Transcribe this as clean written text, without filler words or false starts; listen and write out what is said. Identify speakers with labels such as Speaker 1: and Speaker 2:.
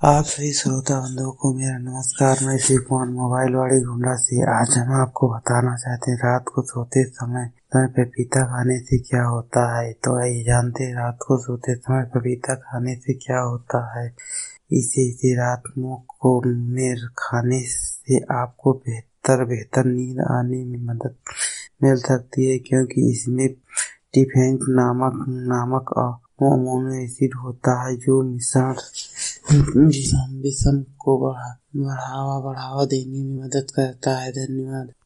Speaker 1: आप सभी श्रोता बंधुओं को मेरा नमस्कार। मैं शिवकुमार मोबाइल गुंडा से आज हम आपको बताना चाहते हैं रात को सोते समय पपीता खाने से क्या होता है। तो आइए जानते हैं रात को सोते समय पपीता खाने से क्या होता है। इसे रात में खाने से आपको बेहतर नींद आने में मदद मिल सकती है, क्योंकि इसमें टिफेन नामक अमीनो एसिड होता है जो विषम को बढ़ावा देने में मदद करता है। धन्यवाद।